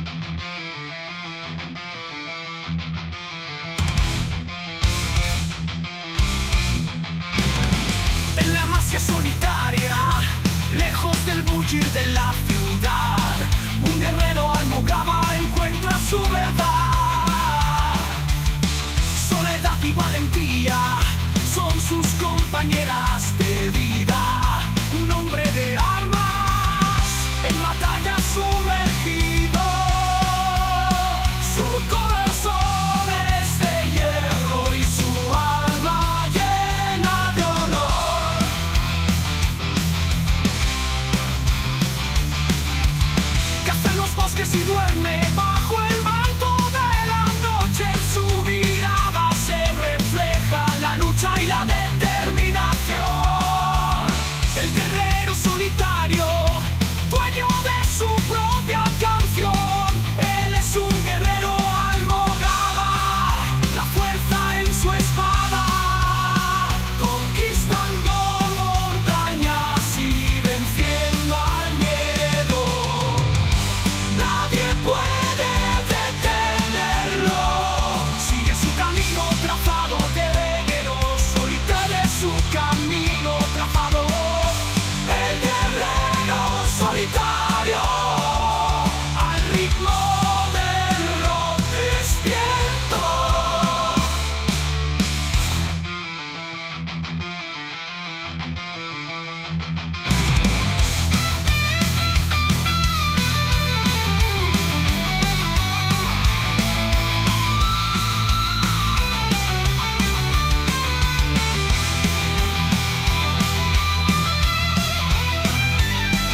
En la masia solitaria, lejos del bullir de la ciudad, un guerrero almogava encuentra su verdad. Soledad y valentía son sus compañeras de vida. Un hombre de armas en batalla sumergido. Su corazón es de hierro y su alma llena de honor. Caza en los bosques y duerme bajo el manto de la noche. En su mirada se refleja la lucha y la determinación. El guerrero solitario, dueño de su propia canción. Él es un guerrero almogava, la fuerza en su espada, conquistando montañas y venciendo al miedo. Nadie puede detenerlo. Sigue su camino trazado de guerrero solitario, es su camino trazado. El guerrero solitario.